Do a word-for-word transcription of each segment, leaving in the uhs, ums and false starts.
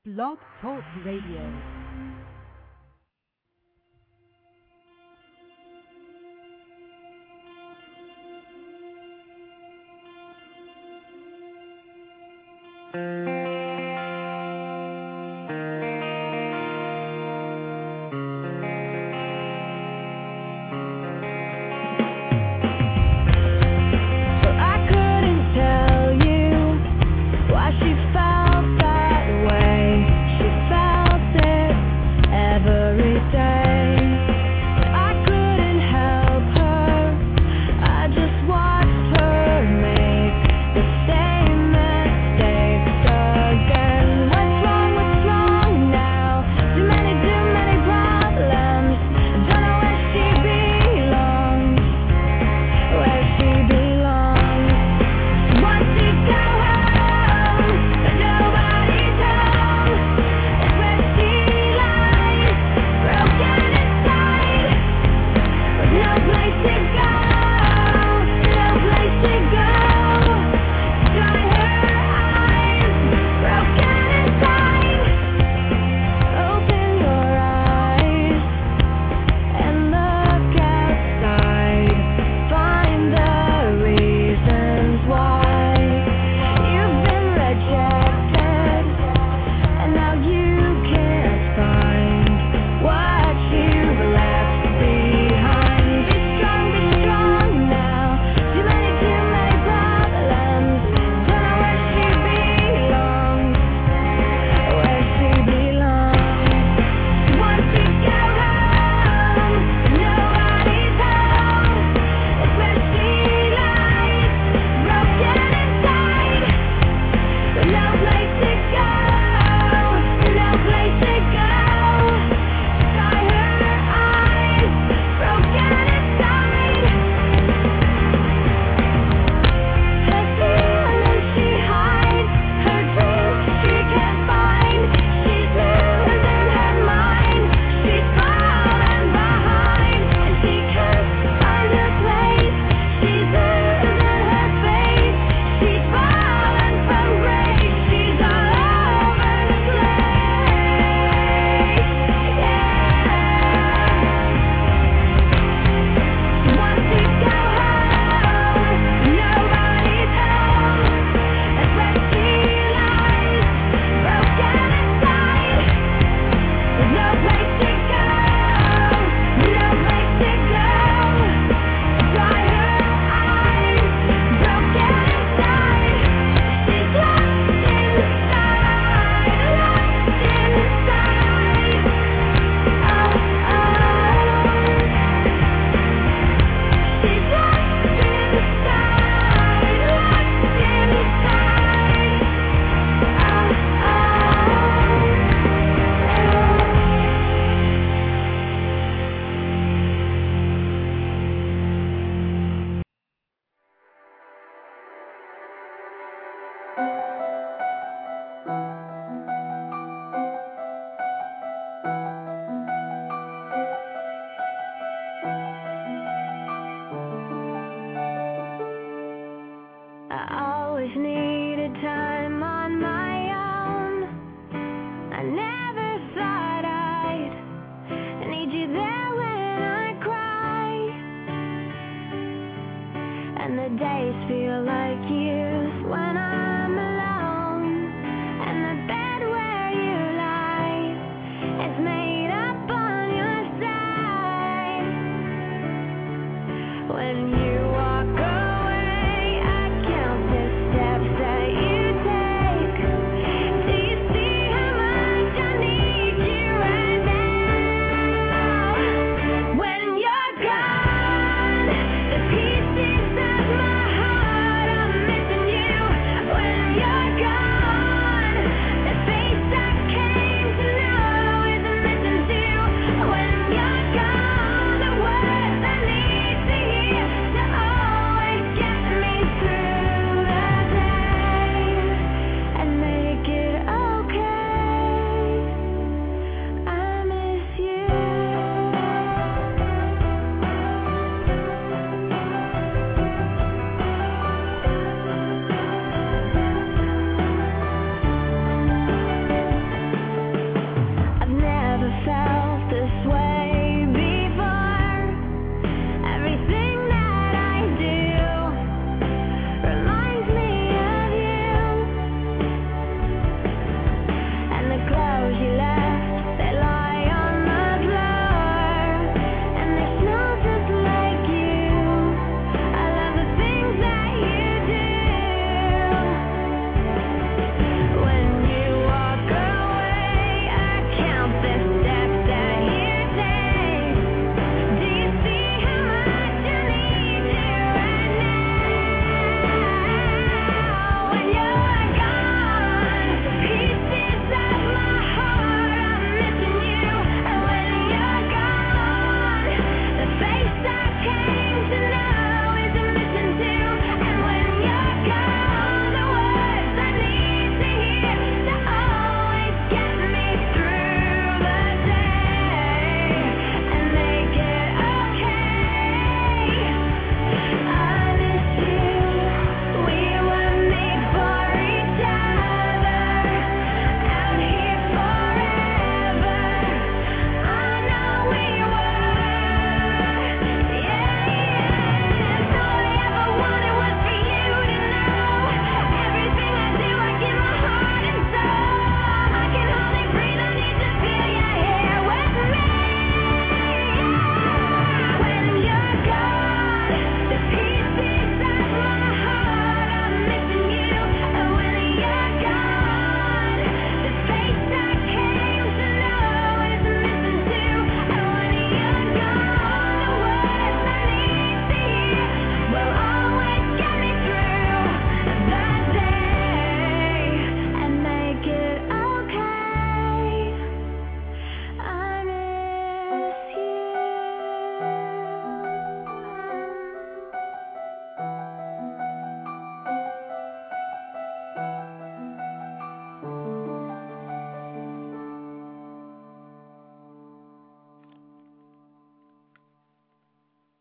Blog Talk Radio. She felt that way. She felt it.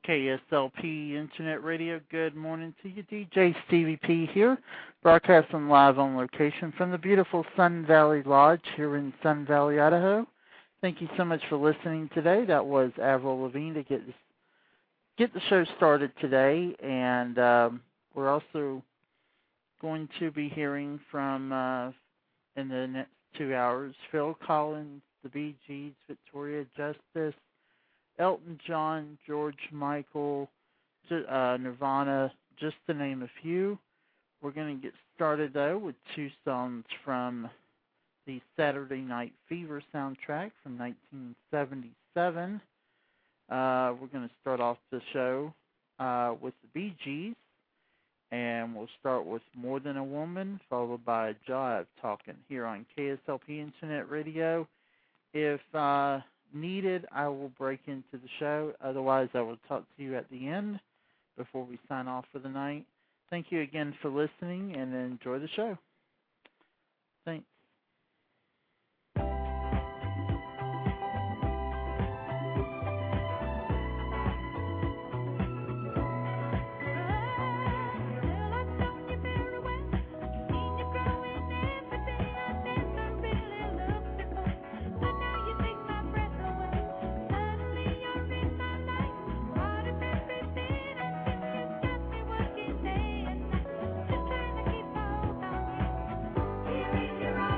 K S L P Internet Radio. Good morning to you. D J Stevie P here, broadcasting live on location from the beautiful Sun Valley Lodge here in Sun Valley, Idaho. Thank you so much for listening today. That was Avril Lavigne to get this, get the show started today, and um, we're also going to be hearing from, uh, in the next two hours, Phil Collins, the Bee Gees, Victoria Justice, Elton John, George Michael, uh, Nirvana, just to name a few. We're going to get started, though, with two songs from the Saturday Night Fever soundtrack from nineteen seventy-seven. Uh, we're going to start off the show uh, with the Bee Gees, and we'll start with More Than a Woman, followed by Jive Talking here on K S L P Internet Radio. If uh, needed, I will break into the show. Otherwise, I will talk to you at the end before we sign off for the night. Thank you again for listening, and enjoy the show. Thanks. Here is your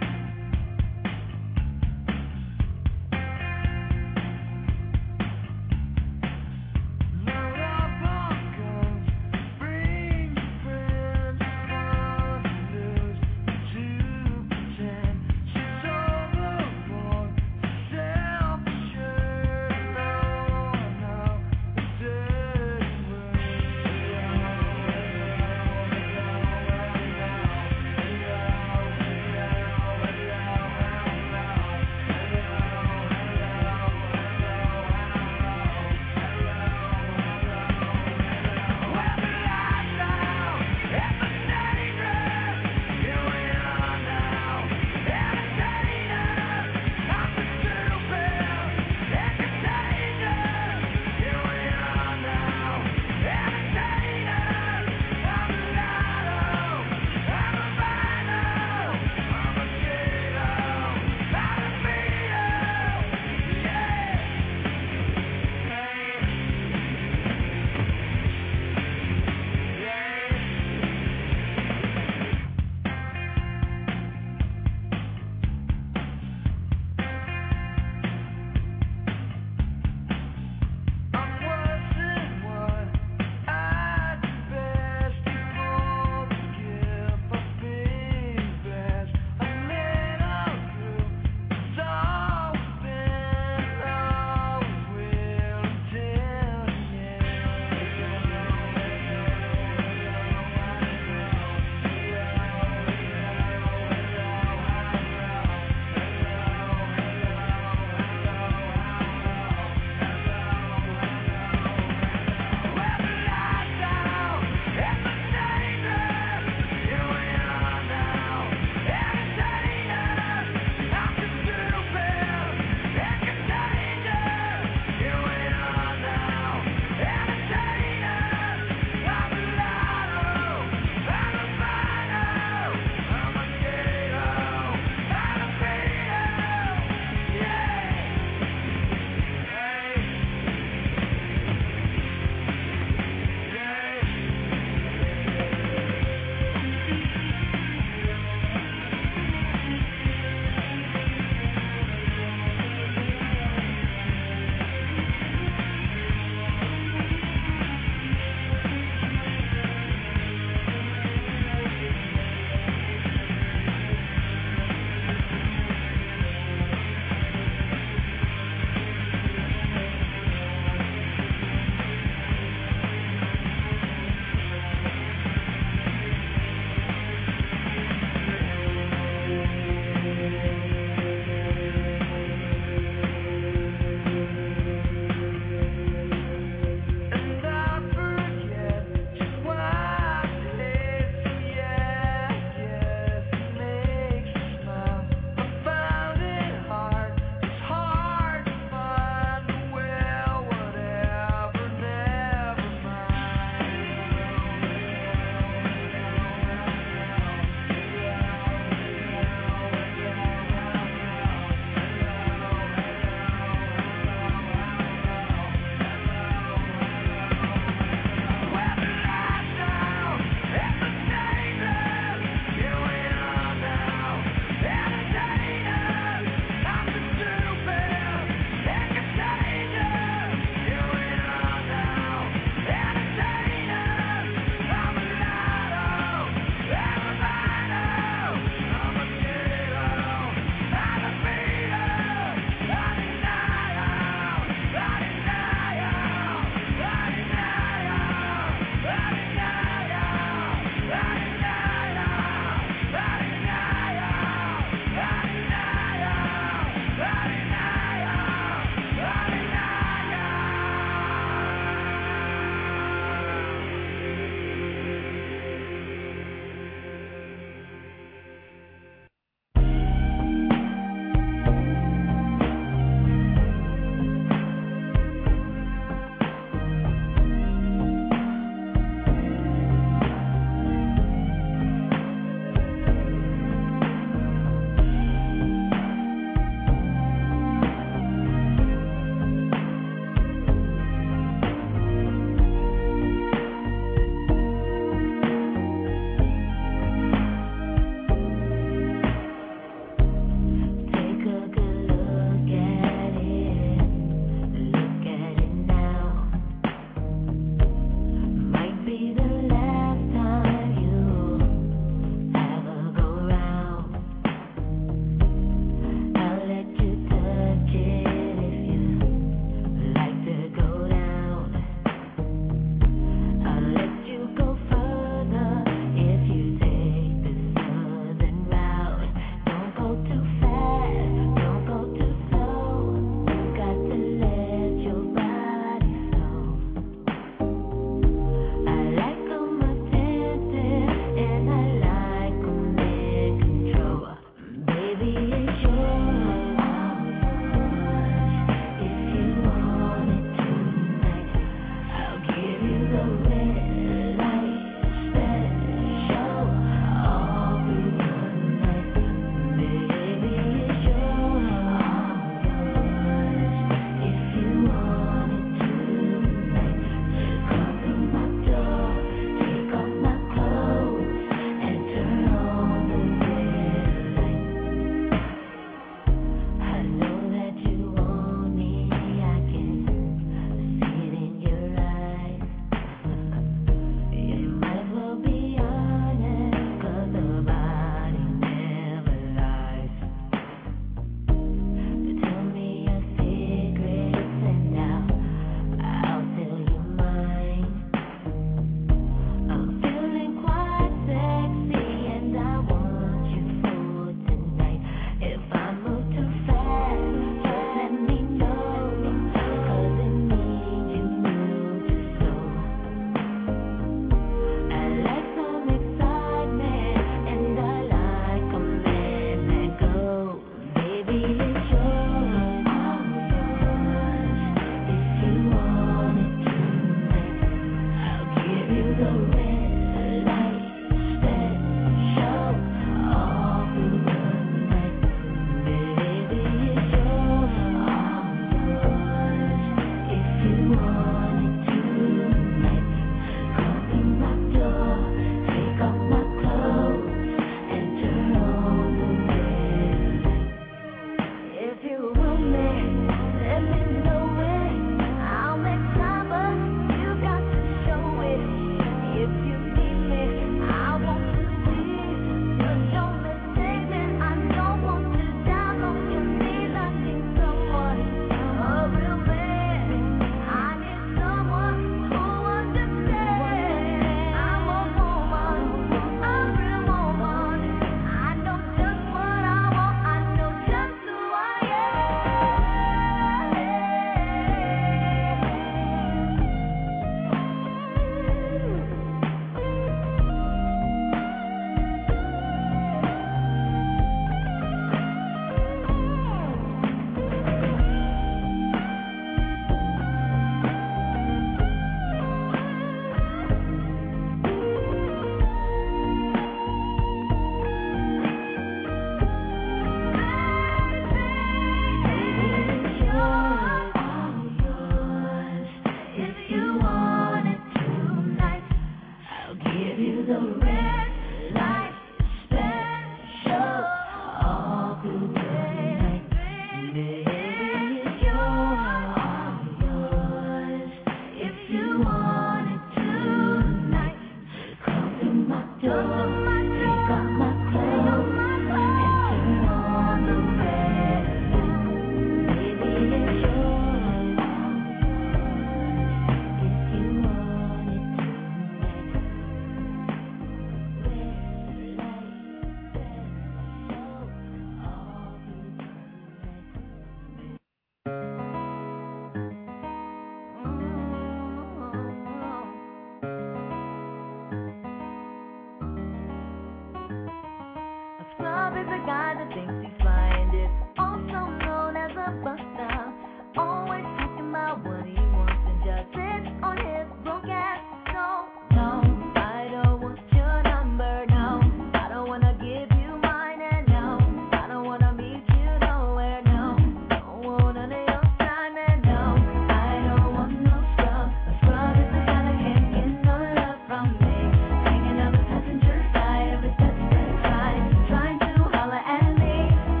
Trying to holler at me.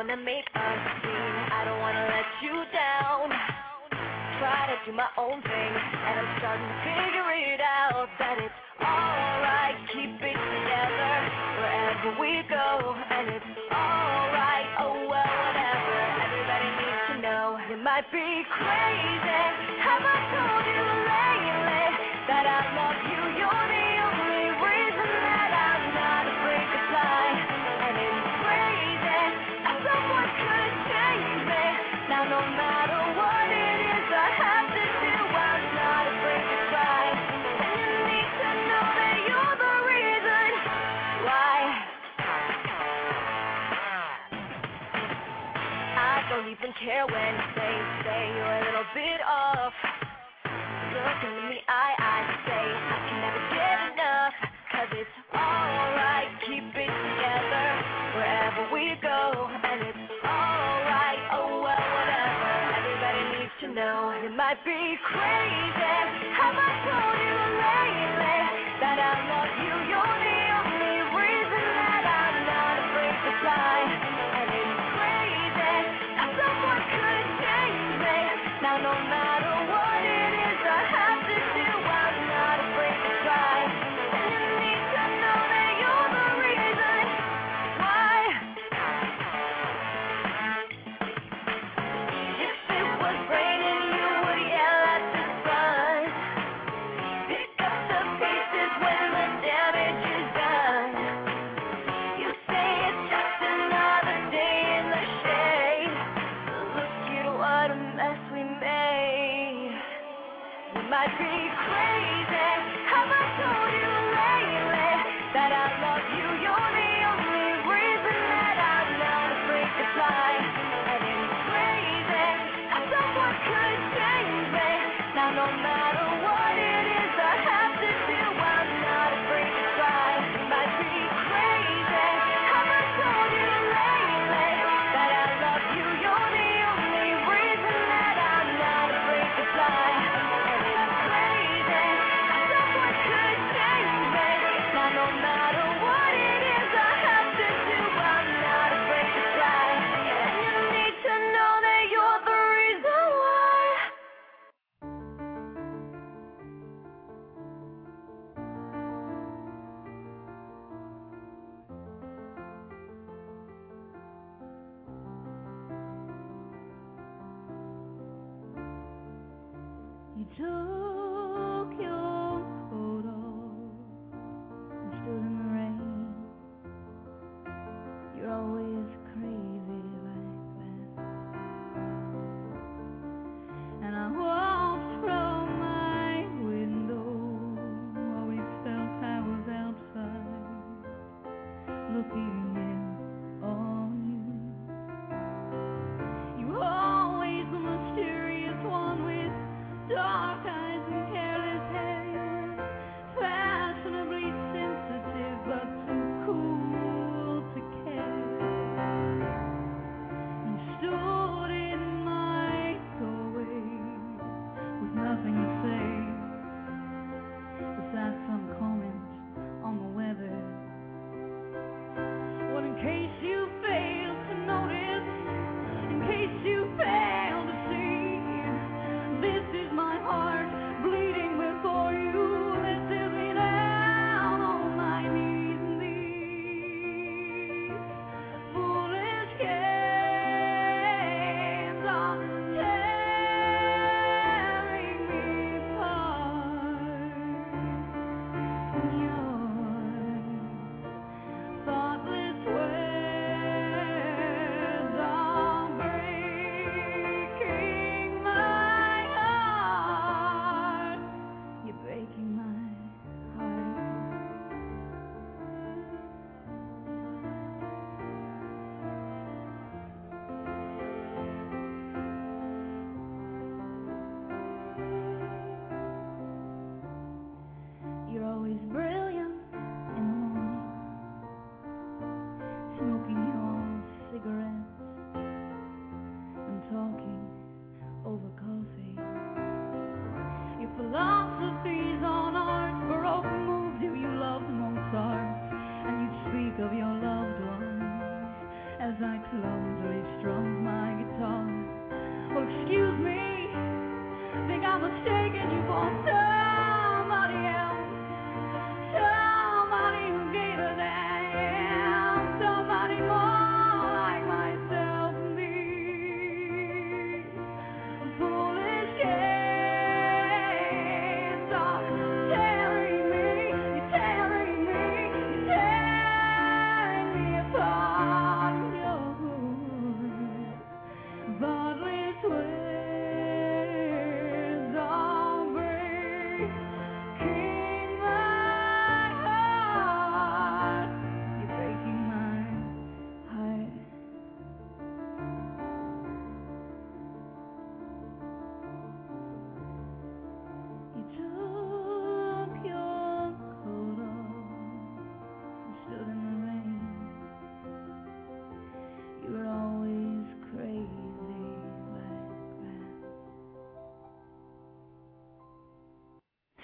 gonna make a scene. I don't wanna let you down. Try to do my own thing, and I'm starting to figure it out that it's alright, keep it together wherever we go, and it's alright, oh well, whatever. Everybody needs to know you might be crazy. Have I told you lately that I love you? You're the only reason that I'm not afraid to fly, and it's crazy. Someone could change me now, no matter what it is I have to do. I'm not afraid to try, and you need to know that you're the reason why. I don't even care when they say you're a little bit off. Look in the eye, I say I can never get enough, 'cause it's alright, keep it together wherever we go, and it's alright, oh well, whatever. Everybody needs to know you might be crazy. Have I told you lately that I love you? You're the only reason that I'm not afraid to fly, and it's crazy. Someone could change me now, no matter what it is I have to do. I'm not afraid to try, and you need to know that you're the reason why. If it was raining, you would yell at the sun. Pick up the pieces when the damage is done. You say it's just another day in the shade, but look at what a mess we made. You might be crazy. Have I told you lately that I love you? You're the only reason that I'm not afraid to fly, and it's crazy. Someone could change me now, no matter what it is I have to do. I'm not afraid to try. You might be crazy. Have I told you lately that I love you? You're the only reason that I'm not afraid to fly, and it's crazy. Someone could change me now, no matter what it is I have to do. I'm not afraid to try, and you need to know that you're the reason why. You took your coat off and stood in the rain. You're always crazy like that. And I watched from my window while we felt I was outside, looking in on you. You were always the mysterious one with dark eyes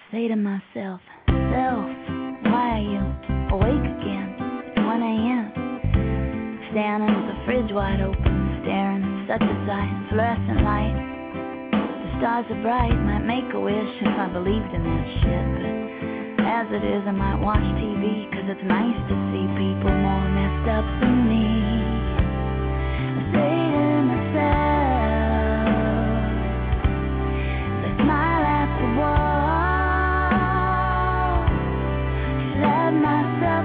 say to myself, self, why are you awake again? It's one a.m. Standing with the fridge wide open, staring at such a sight, fluorescent light. The stars are bright, might make a wish if I believed in that shit, but as it is, I might watch T V, cause it's nice to see people more messed up than me. I say to myself, I smile at the wall, let myself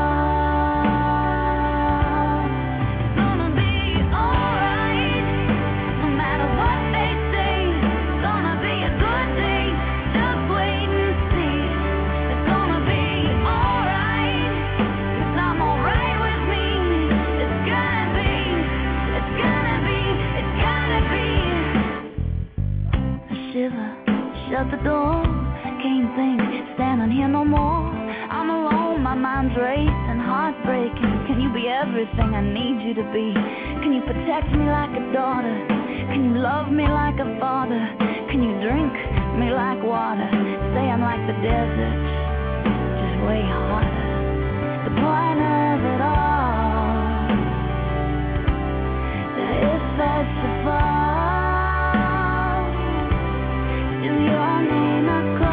fall. It's gonna be alright, no matter what they say. It's gonna be a good day, just wait and see. It's gonna be alright, cause I'm alright with me. It's gonna be, it's gonna be, it's gonna be. I shiver, shut the door, can't think, standing here no more. I'm alone, my mind's racing, heartbreaking. Can you be everything I need you to be? Can you protect me like a daughter? Can you love me like a father? Can you drink me like water? Say I'm like the desert, just way harder. The point of it all, that if that's to fall, still your name I call.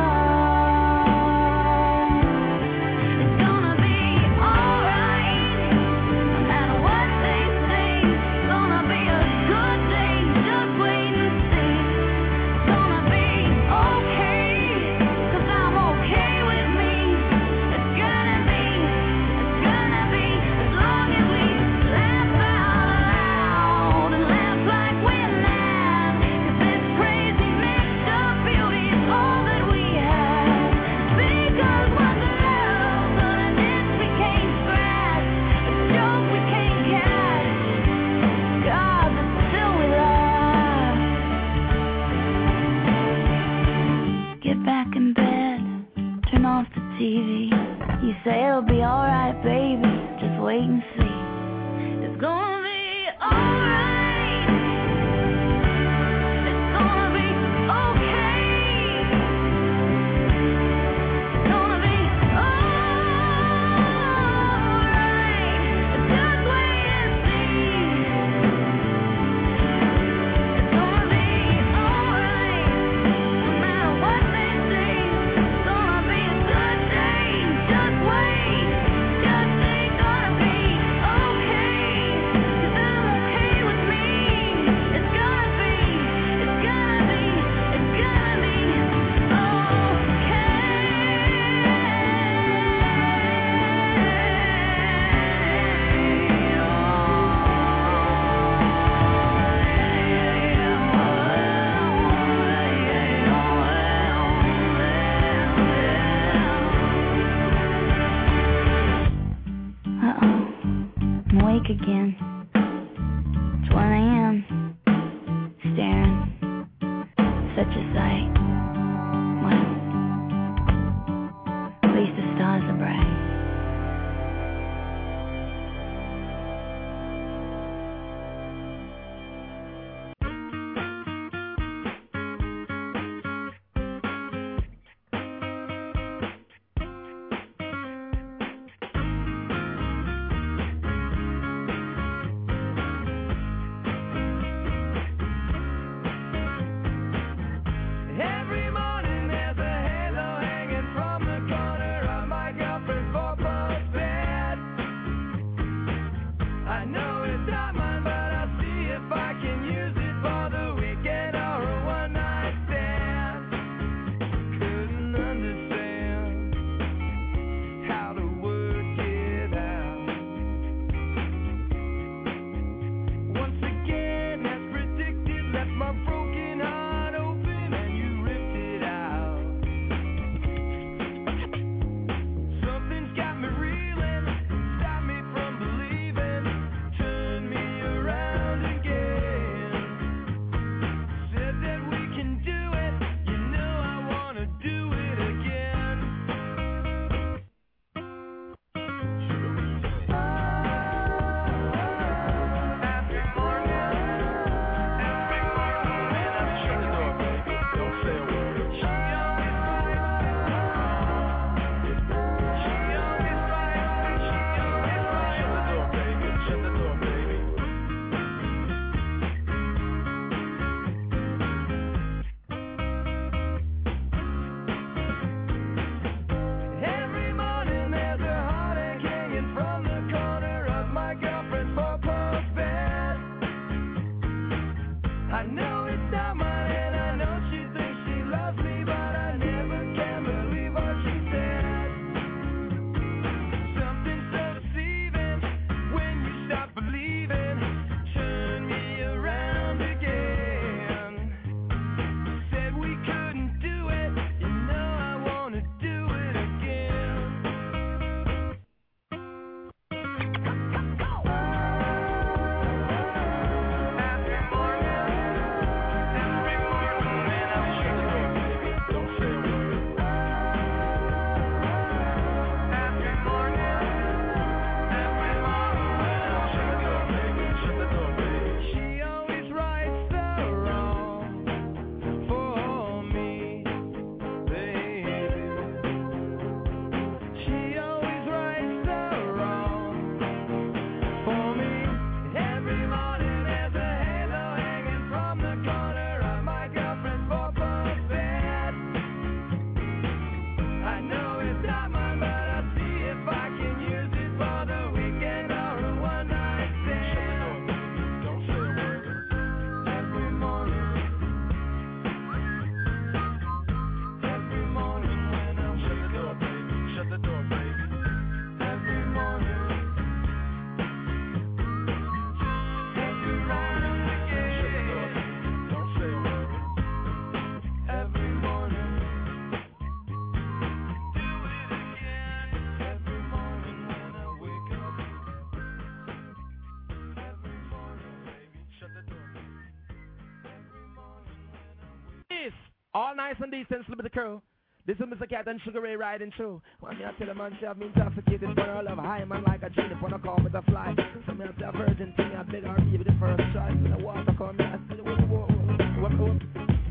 It's gonna be alright, no matter what they say. It's gonna be a good day, just wait and see. It's gonna be okay, cause I'm okay with me. It's gonna be, it's gonna be, as long as we laugh out loud and laugh like we're mad. Cause this crazy mixed up beauty is all that we have. Because what's love but an itch we can't scratch, a joke we can't catch. God, but still we laugh. Get back in bed, turn off the T V. You say it'll be alright, baby, just wait and see. It's gonna be alright. It's gonna be okay. It's gonna be alright. Just wait and see. It's gonna be alright, no matter what they say. It's gonna be a good day, just wait. Just say gonna be okay, cause I'm okay with me. It's gonna be, it's gonna be, it's gonna be okay. Uh-oh, I'm awake again. It's one a.m. Staring, such a sight. Well, at least the stars are bright. All nice and decent, slip of the crew. This is Mister Cat and Sugar Ray riding through. When me I tell a man, say I'm intoxicated for her love. High man like a genie, when I call with a fly. So me I say a virgin thing, I beg her baby the first try. So the water come, me I say, whoa, whoa, whoa, whoa, whoa.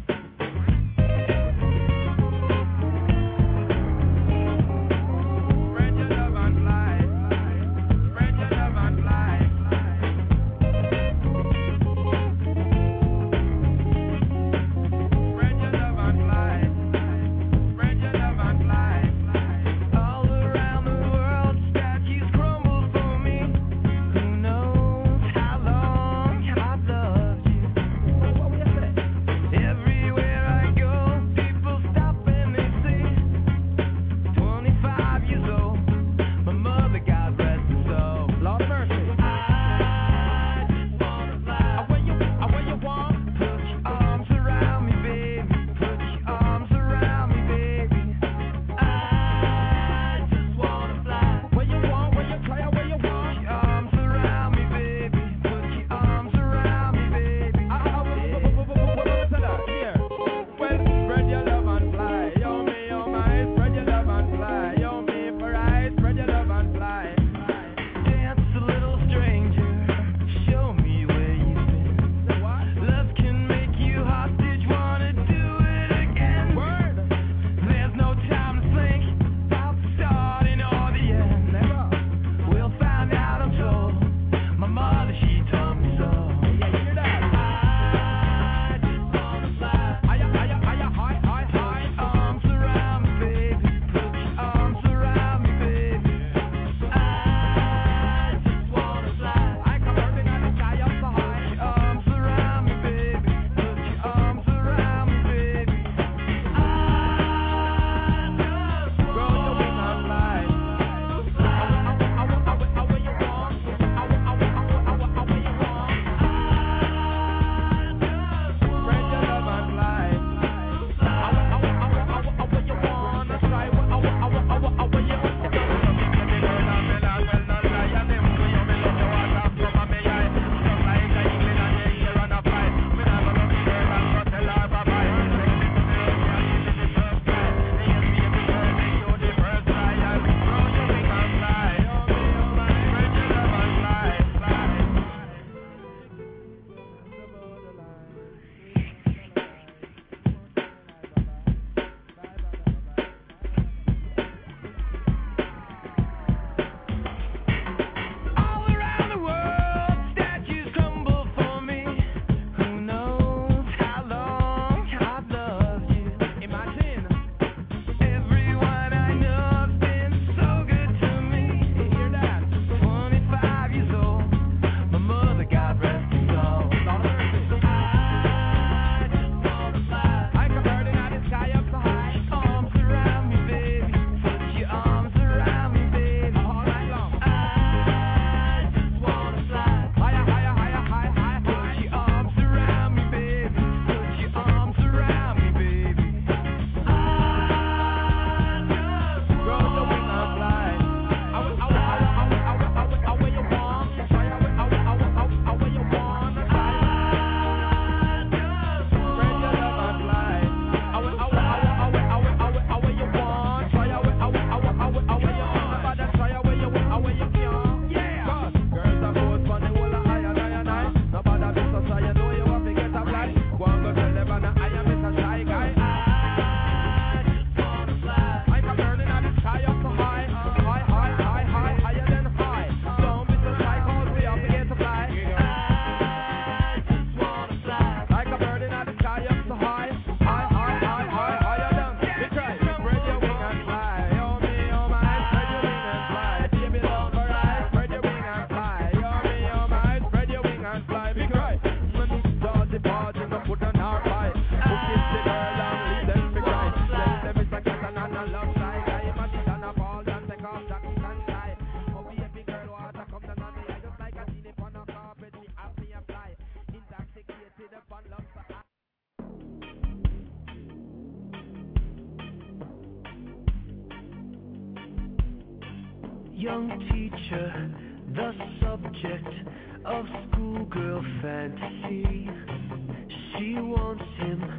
young teacher, the subject of schoolgirl fantasy. She wants him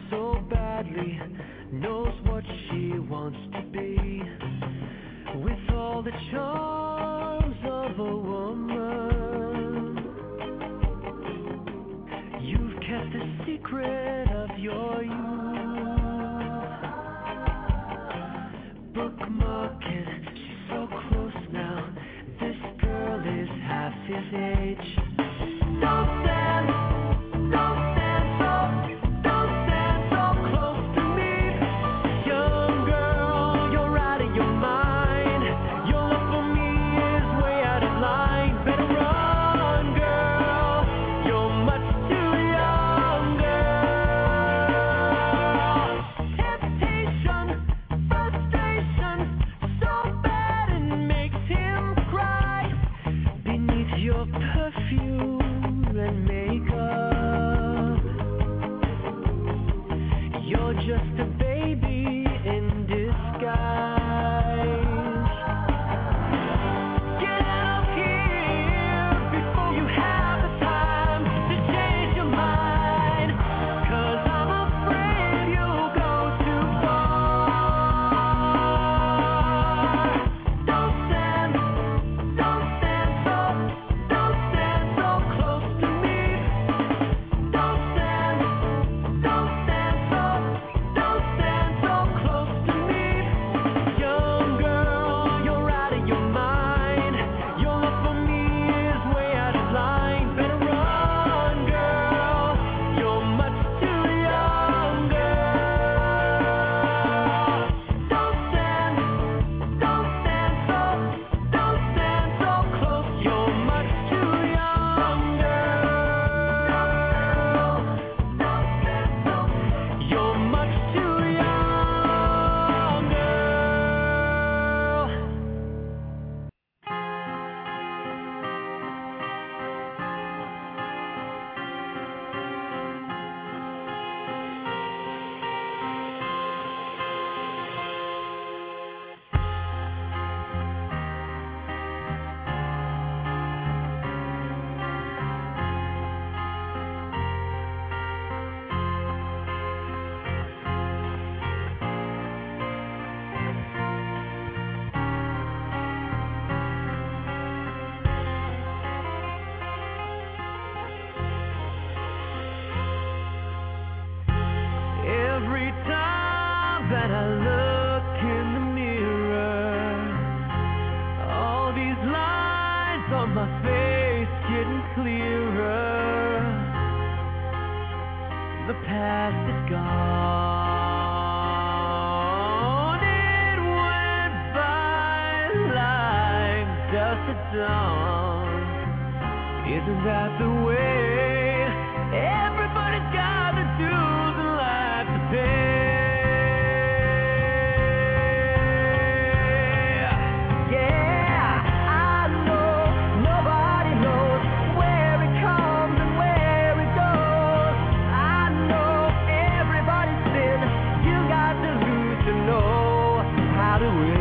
so badly, knows what she wants to be. With all the charms of a woman, you've kept the secret of your youth. Bookmark it, she's so close now. This girl is half his age. Don't stand, don't stand so, don't stand so close to me. Young girl, you're out of your mind. Your love for me is way out of line. Better run, girl, you're much too young, girl. Temptation, frustration, so bad it makes him cry. Beneath your perfume and makeup, you're just a baby in disguise. Get out of here before you have the time to change your mind, 'cause I'm afraid you'll go too far. Don't stand, don't stand so, don't stand so close to me. Don't stand, don't stand so, don't stand so close to me. Young girl, you're out of your mind. Your love for me is way out of line. Better run, girl, you're much too young, girl. Don't stand, don't stand so, don't stand so close. You're much too young, girl. Don't stand so, you're much too young, girl. Every time that I look in the mirror, all these lines on my face getting clearer. The past is gone. It went by like dust at dawn. Isn't that the way? Everybody's got the dues in life to pay. Yeah, I know nobody knows where it comes and where it goes. I know everybody's been. You got to lose to know how to win.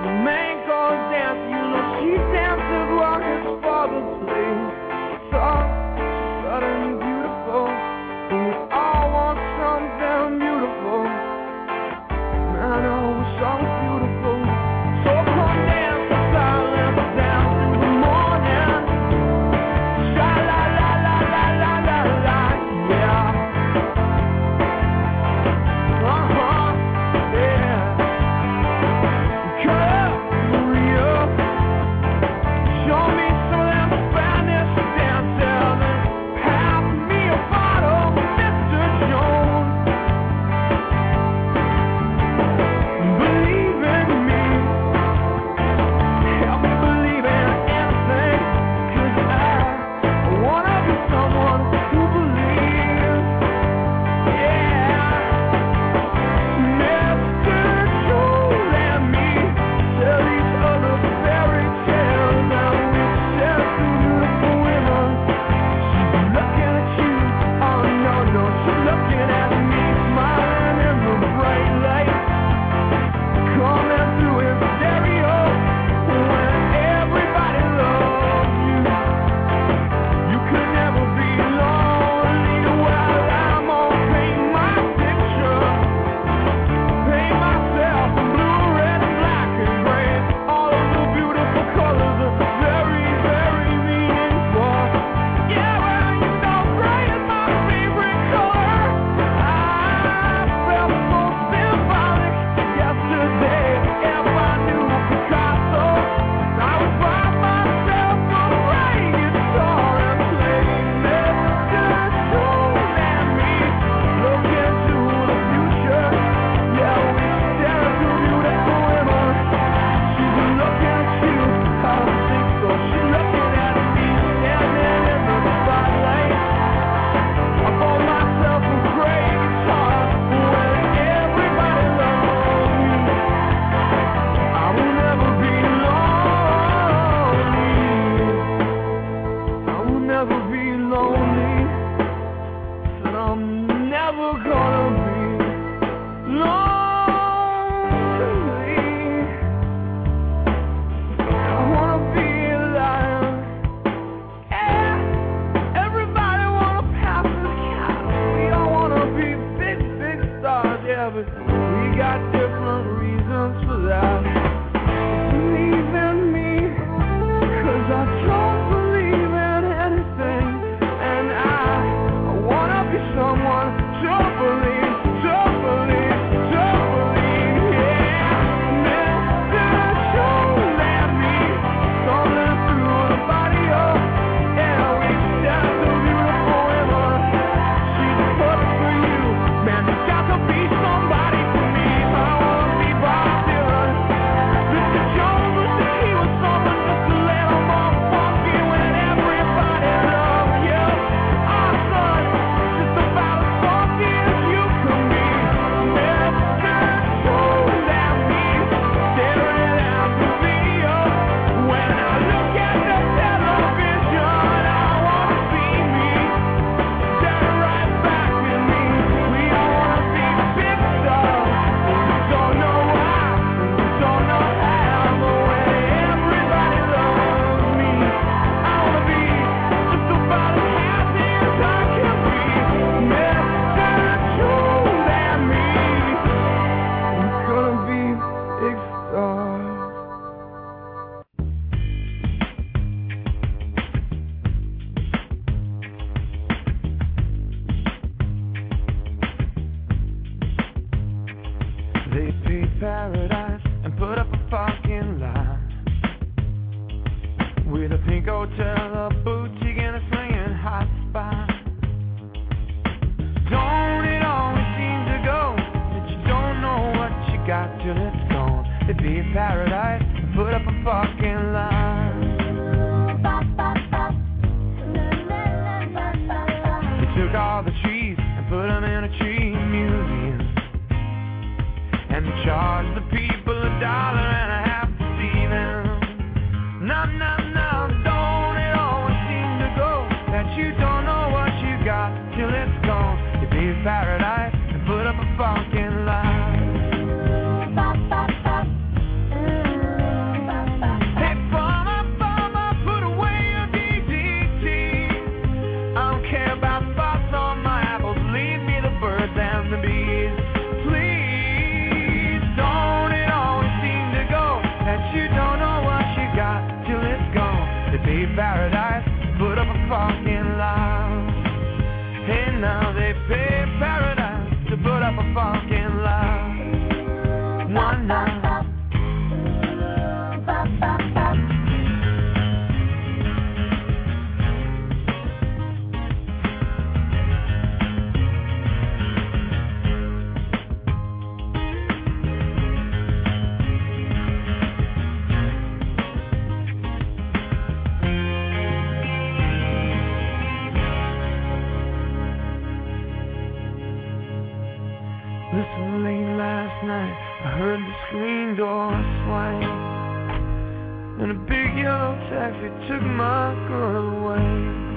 man goes dance, you know she dances while his father plays. Soft, sudden, beautiful, and we all want something beautiful. Man, I wish I was beautiful. So come dance in silence, dance in the morning. Sha la la la la la la la, yeah. Uh-huh, yeah. Come, Maria, show me some of them Spanish dances and pass me a bottle, Mister Jones. Believe in me, help me believe in anything, 'cause I wanna be someone who believes, yeah. Mister Jones and me tell each other fairy tales, and we share two beautiful women. She's looking at you, oh no, no, she's looking at me, smiling in the bright light, coming through his stereo. When everybody loves you, you could never be lonely. Well, I'm gonna paint my picture, paint myself in blue, red, and black and gray. All of the beautiful colors are very, very meaningful. Yeah, well, you know gray is my favorite color. I felt so symbolic yesterday. If I knew Picasso, I would buy myself a gray guitar and play Mister Jones and me. Look into the future. Yeah, we stare at two beautiful women. She's looking at you, I don't think so. She's looking at me, standing in the spotlight. I bought myself a gray guitar. When everybody loves you, I will never be lonely. I will never be lonely. Said I'm never gonna be lonely. I wanna be alive. Yeah, everybody wanna pass the cat. We all wanna be big, big stars. Yeah, but we got different reasons for that. Believe in me, 'cause I don't believe in anything, and I, I wanna be someone to believe, to believe, to believe, yeah. Mister Jones and me, stumbling through the body of, yeah, we stand so beautiful women. She's perfect for you, man, there's got to be somebody for me. I wanna be Bob Dylan. Mister Jones wished that he was someone just a little more funky when everybody loves you. Our son, just about as funky as you can be. Mister Jones and me, staring at the video. When I look at the television, I wanna see me, staring right back at me. We all wanna be big stars, and we don't know why, and we don't know how, but when everybody loves me, I wanna be just about as happy as I can be. Mister Jones and me, we're gonna be big stars. They paid paradise and put up a fucking line with a pink hotel, a boutique, and a swinging hot spot. Don't it always seem to go that you don't know what you got till it's gone? They paid paradise and put up a fucking line. They took all the trees and put them in a tree museum, and they charged the people a dollar and a half to see them. No, no, no, don't it always seem to go that you don't know what you got till it's gone? They paid paradise and put up a fucking line. be paradise, put up a parking lot. And now they pay paradise to put up a parking lot. One night. Listen, late last night, I heard the screen door swing, and a big yellow taxi took my girl away.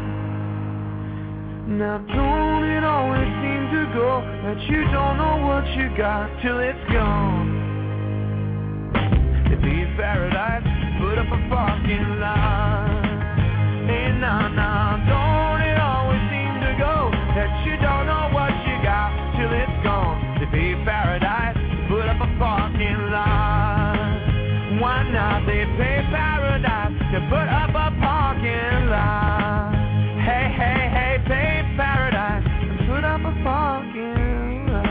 Now don't it always seem to go that you don't know what you got till it's gone? To be paradise, put up a parking lot. Hey, nah, nah, don't it always seem to go that you don't know what you got till it's gone? To be paradise, put up a parking lot. Why not? They pay paradise to put up a parking lot. Hey, hey, hey, pay paradise and put up a parking lot.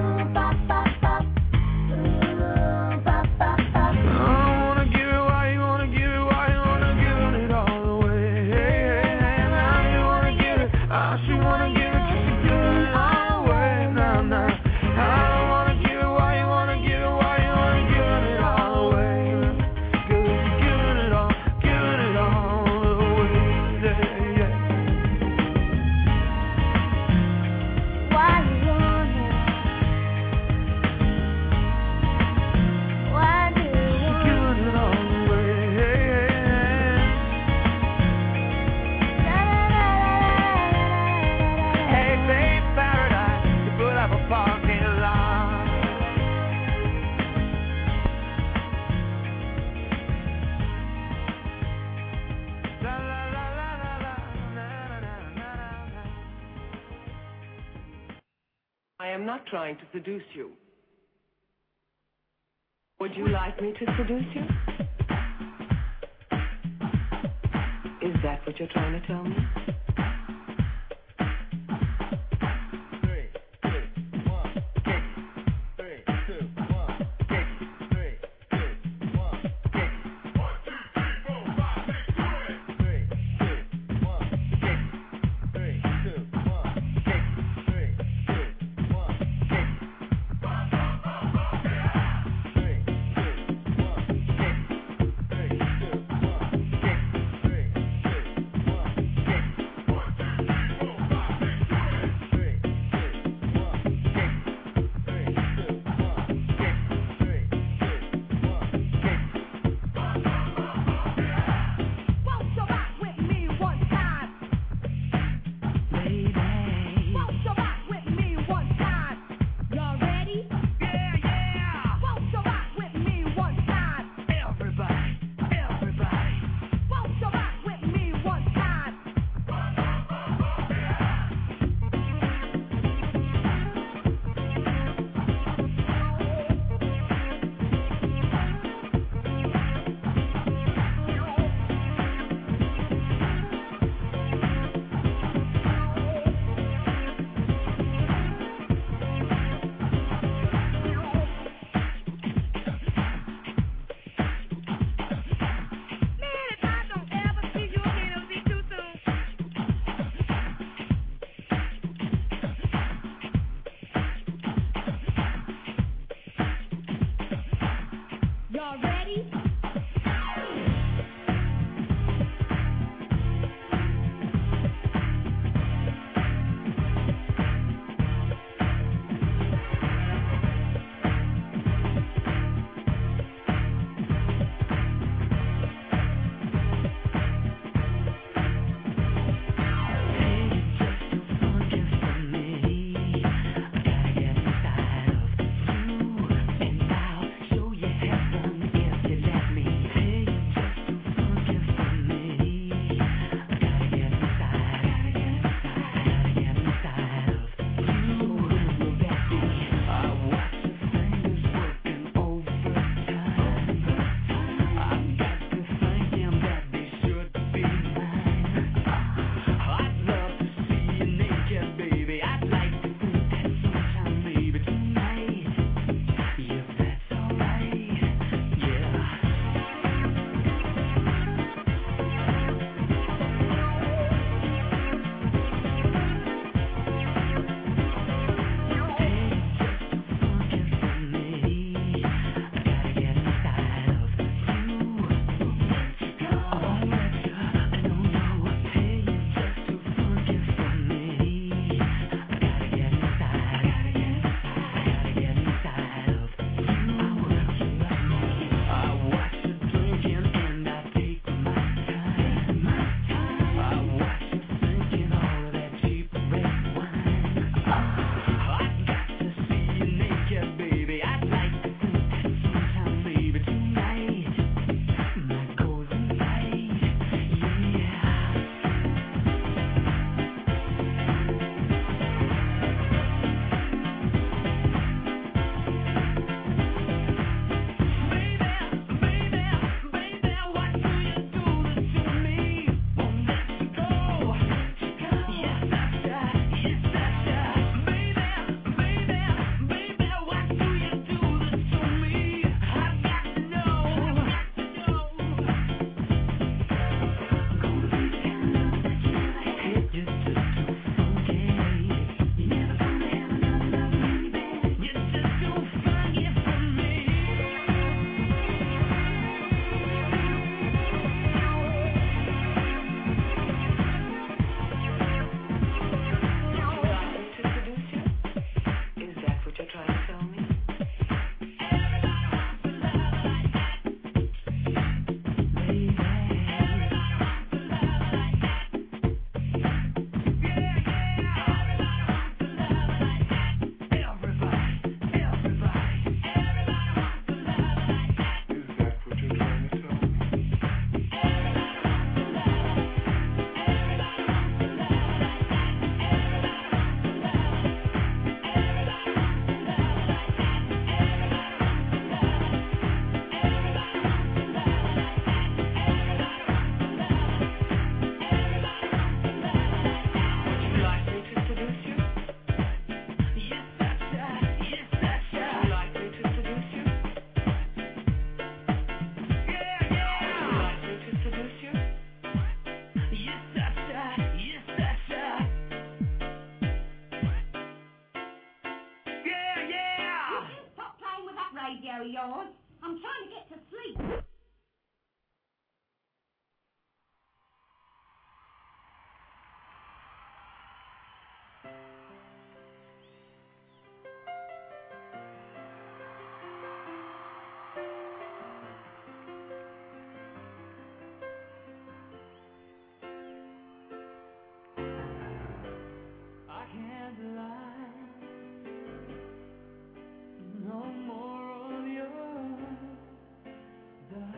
I wanna give it why you wanna give it why you wanna give it all away. Hey, hey, hey, now you wanna give it, I should wanna give it just to give it all away. Nah, nah. I don't wanna give it why you wanna give it, why you wanna give it all away. Cause you're giving it all, giving it all away. Yeah, yeah. Why you want it? Why do you You're want giving it all away. Hey, it? hey, babe, paradise to put up a parking lot. La, la, la, la, la, la, na, na, na, na, na. I am not trying to seduce you. Would you like me to seduce you? Is that what you're trying to tell me? I'm trying to get to sleep. I can't lie. No more of your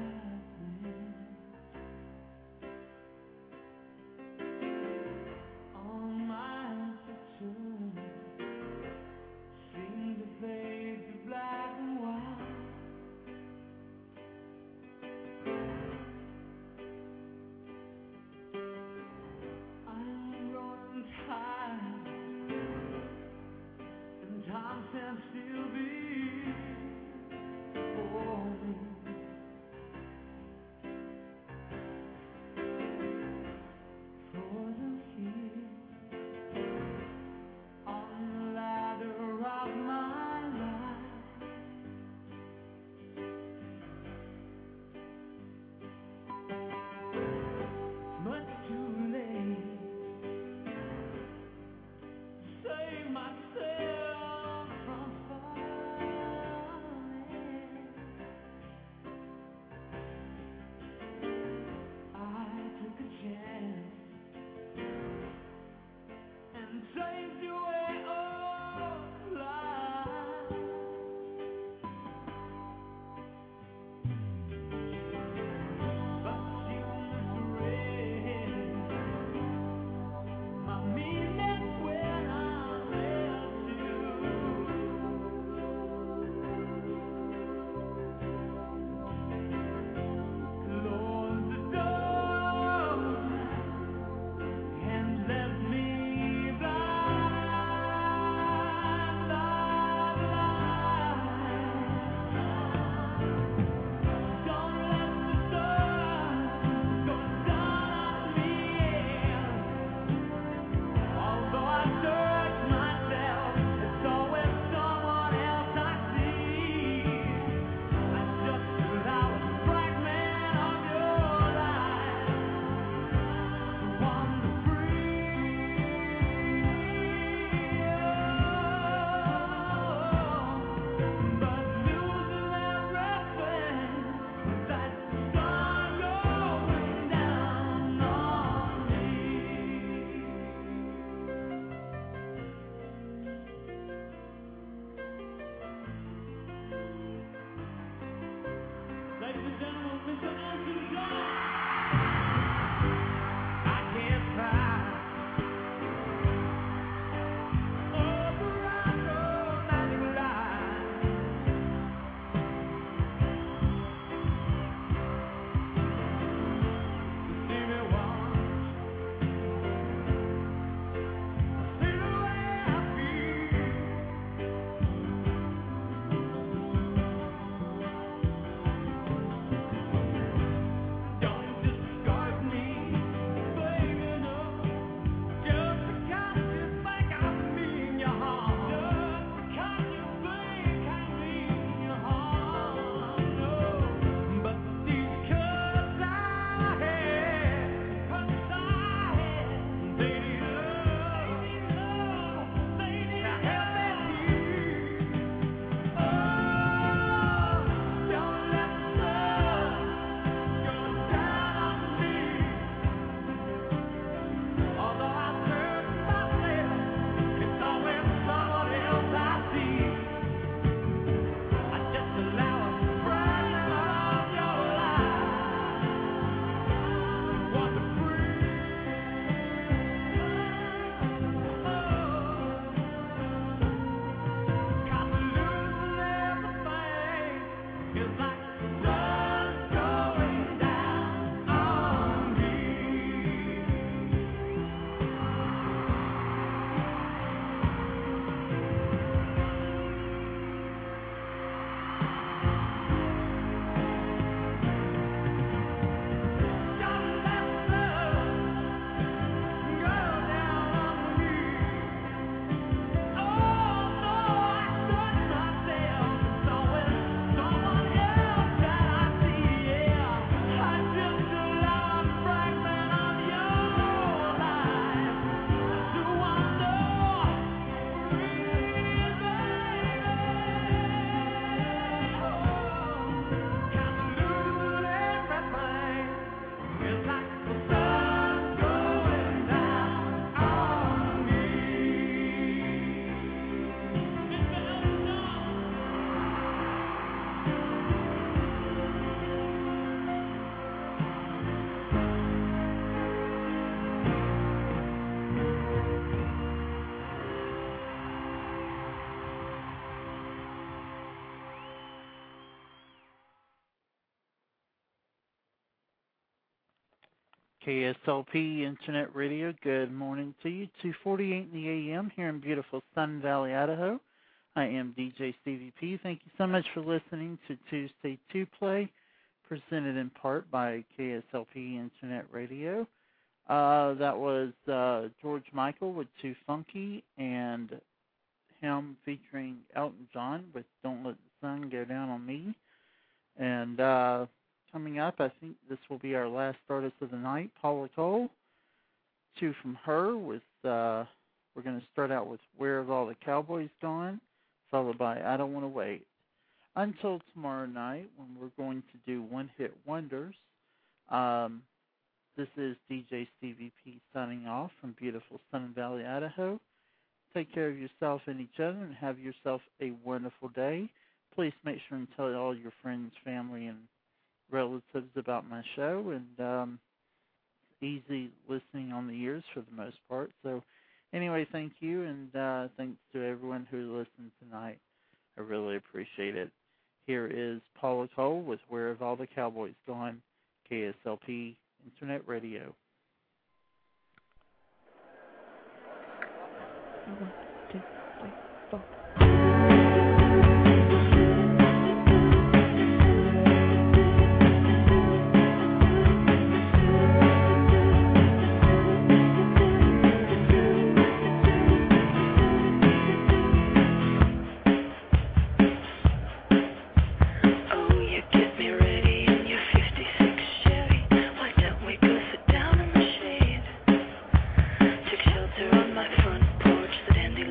K S L P Internet Radio, good morning to you. two forty-eight in the A M here in beautiful Sun Valley, Idaho. I am D J Stevie P. Thank you so much for listening to Tuesday two Play, presented in part by K S L P Internet Radio. Uh, that was uh, George Michael with Too Funky, and him featuring Elton John with Don't Let the Sun Go Down on Me. And uh, coming up, I think this will be our last artist of the night, Paula Cole. Two from her with, uh, we're going to start out with Where Have All the Cowboys Gone, followed by I Don't Want to Wait. Until tomorrow night, when we're going to do One Hit Wonders, um, this is D J Stevie P signing off from beautiful Sun Valley, Idaho. Take care of yourself and each other and have yourself a wonderful day. Please make sure and tell all your friends, family, and relatives about my show. And um, easy listening on the ears for the most part. So anyway, thank you, and uh, thanks to everyone who listened tonight. I really appreciate it. Here is Paula Cole with Where Have All the Cowboys Gone, K S L P Internet Radio. One, two, three, four. Shelter on my front porch that ended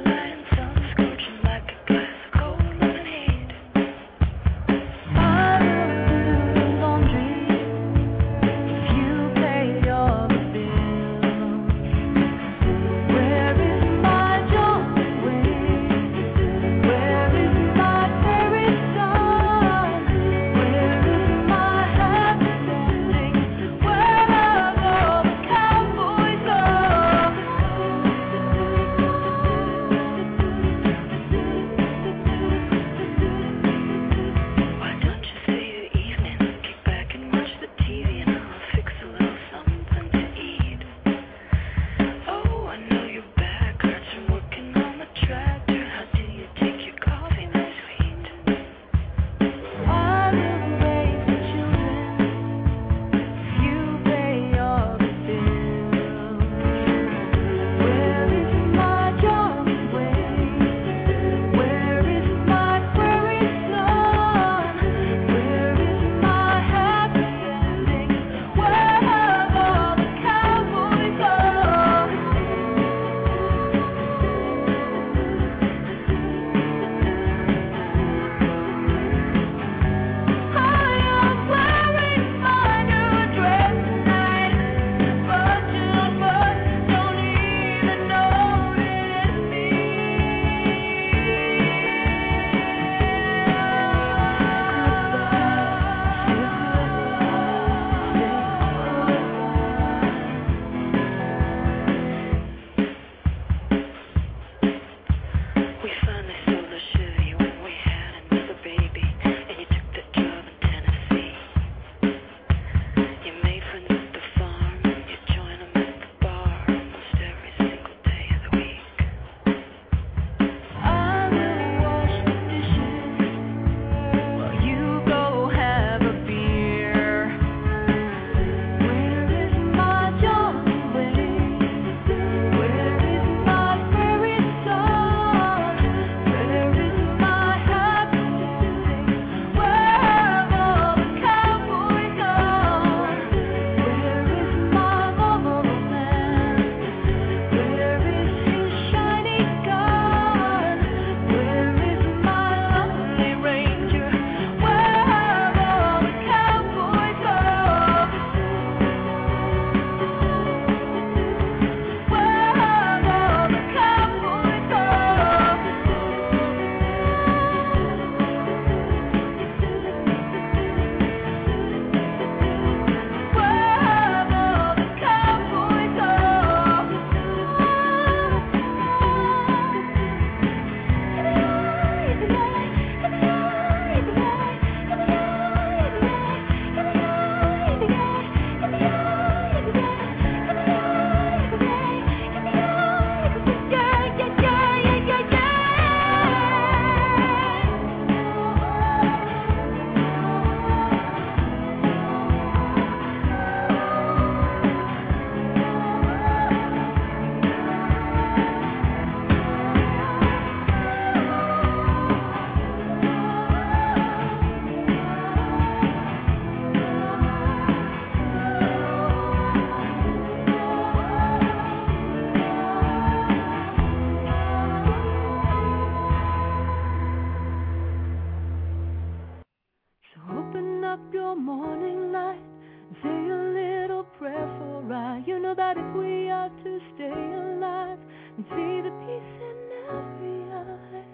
your morning light and say a little prayer for I. You know that if we are to stay alive and see the peace in every eye.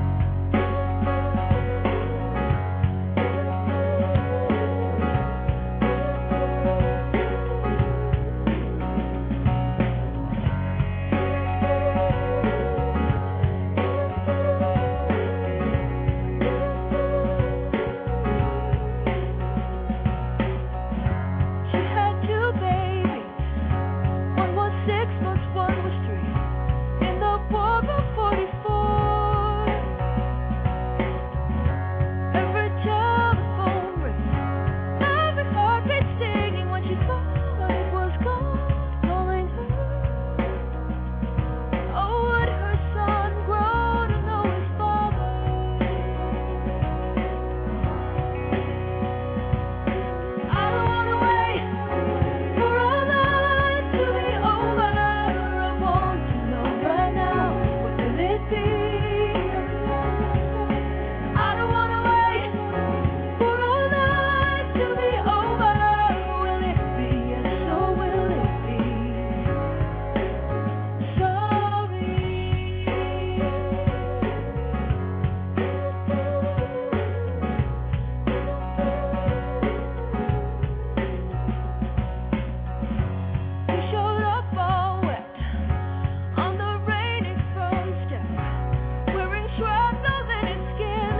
She had two babies. One was six months, one was three. In the war of forty-four, every telephone ring, every heartbeat singing when she thought it was God calling her. Oh, would her son grow to know his father? I don't wanna wait for our lives to be over. I want to know right now, what will it be? I don't wanna wait for our lives to be over. Will it be? Yes, so will it be. Sorry. He showed up all wet on the rainy front step, wearing shrapnel in his skin.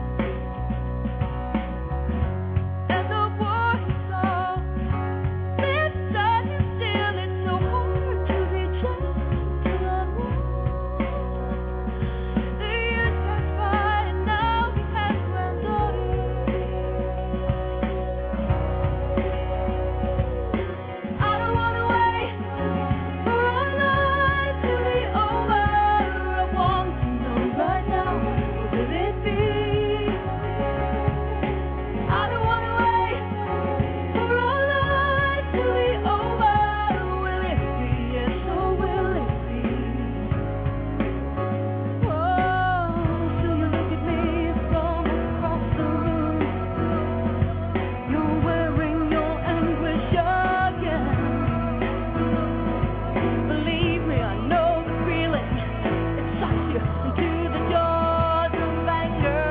And the war he saw lives inside him still. It's so hard to be gentle and warm. The years pass by and now he has granddaughters. I don't wanna wait for our lives to be over. I want to know right now, what will it be? I don't wanna wait for our lives to be over. Will it be? Yes, or will it be? Oh, so you look at me from across the room. You're wearing your anguish again. Believe me, I know the feeling. It sucks you into the jaws of anger.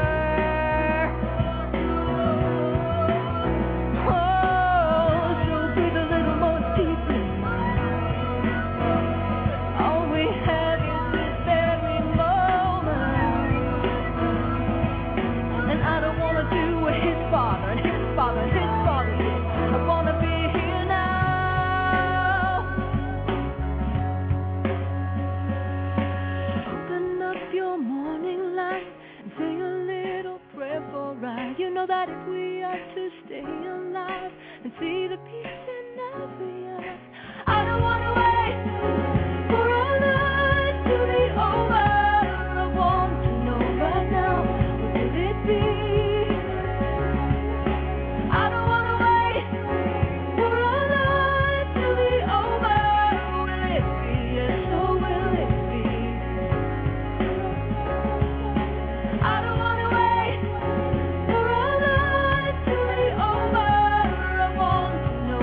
Oh, so breathe a little more deeply. All we have is this very moment. And I don't wanna do what his father and his father and his father did. I wanna be here now. Open up your morning light and say a little prayer for I. You know that if we are to stay alive and see the peace in every eye. I don't wanna wait for our lives to be over. I want to know right now, what will it be? I don't wanna wait for our lives to be over. Will it be? Yes, or will it be? I don't wanna wait for our lives to be over. I want to know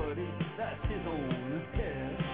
buddy, that's his own affair.